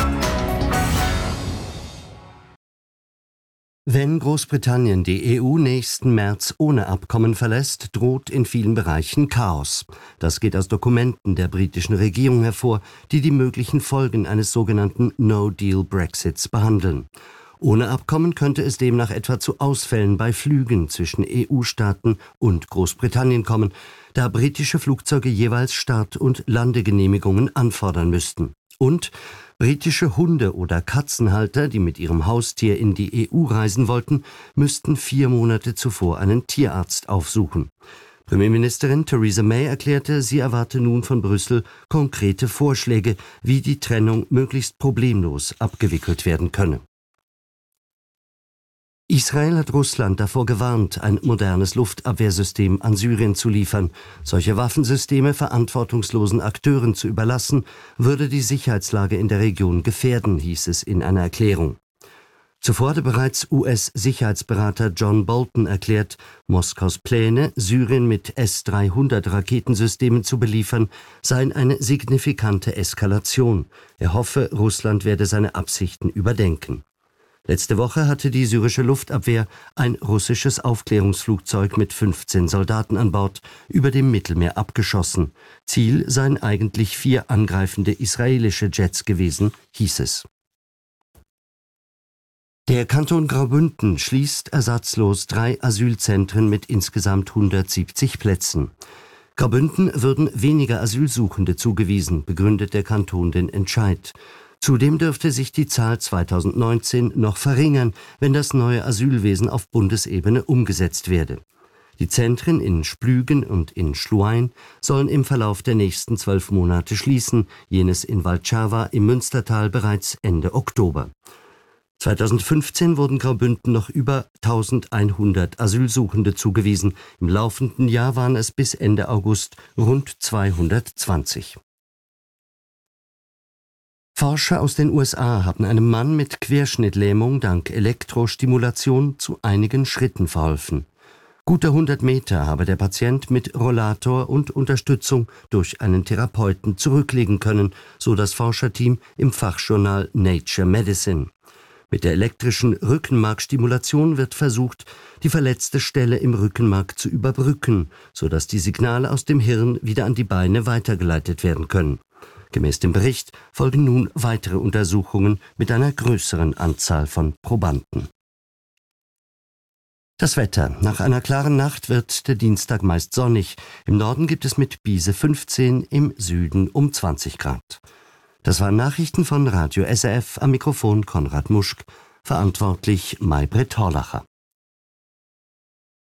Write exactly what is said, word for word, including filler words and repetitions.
Wenn Großbritannien die E U nächsten März ohne Abkommen verlässt, droht in vielen Bereichen Chaos. Das geht aus Dokumenten der britischen Regierung hervor, die die möglichen Folgen eines sogenannten No-Deal-Brexits behandeln. Ohne Abkommen könnte es demnach etwa zu Ausfällen bei Flügen zwischen E U-Staaten und Großbritannien kommen, da britische Flugzeuge jeweils Start- und Landegenehmigungen anfordern müssten. Und britische Hunde- oder Katzenhalter, die mit ihrem Haustier in die E U reisen wollten, müssten vier Monate zuvor einen Tierarzt aufsuchen. Premierministerin Theresa May erklärte, sie erwarte nun von Brüssel konkrete Vorschläge, wie die Trennung möglichst problemlos abgewickelt werden könne. Israel hat Russland davor gewarnt, ein modernes Luftabwehrsystem an Syrien zu liefern. Solche Waffensysteme verantwortungslosen Akteuren zu überlassen, würde die Sicherheitslage in der Region gefährden, hieß es in einer Erklärung. Zuvor hatte bereits U S-Sicherheitsberater John Bolton erklärt, Moskaus Pläne, Syrien mit S dreihundert Raketensystemen zu beliefern, seien eine signifikante Eskalation. Er hoffe, Russland werde seine Absichten überdenken. Letzte Woche hatte die syrische Luftabwehr ein russisches Aufklärungsflugzeug mit fünfzehn Soldaten an Bord über dem Mittelmeer abgeschossen. Ziel seien eigentlich vier angreifende israelische Jets gewesen, hieß es. Der Kanton Graubünden schließt ersatzlos drei Asylzentren mit insgesamt hundertsiebzig Plätzen. Graubünden würden weniger Asylsuchende zugewiesen, begründet der Kanton den Entscheid. Zudem dürfte sich die Zahl zweitausendneunzehn noch verringern, wenn das neue Asylwesen auf Bundesebene umgesetzt werde. Die Zentren in Splügen und in Schluein sollen im Verlauf der nächsten zwölf Monate schließen, jenes in Valdschawa im Münstertal bereits Ende Oktober. zweitausendfünfzehn wurden Graubünden noch über eintausendeinhundert Asylsuchende zugewiesen. Im laufenden Jahr waren es bis Ende August rund zweihundertzwanzig. Forscher aus den U S A haben einem Mann mit Querschnittlähmung dank Elektrostimulation zu einigen Schritten verholfen. Gute hundert Meter habe der Patient mit Rollator und Unterstützung durch einen Therapeuten zurücklegen können, so das Forscherteam im Fachjournal Nature Medicine. Mit der elektrischen Rückenmarkstimulation wird versucht, die verletzte Stelle im Rückenmark zu überbrücken, sodass die Signale aus dem Hirn wieder an die Beine weitergeleitet werden können. Gemäß dem Bericht folgen nun weitere Untersuchungen mit einer größeren Anzahl von Probanden. Das Wetter. Nach einer klaren Nacht wird der Dienstag meist sonnig. Im Norden gibt es mit Biese fünfzehn, im Süden um zwanzig Grad. Das waren Nachrichten von Radio S R F, am Mikrofon Konrad Muschk, verantwortlich Maybrit Horlacher.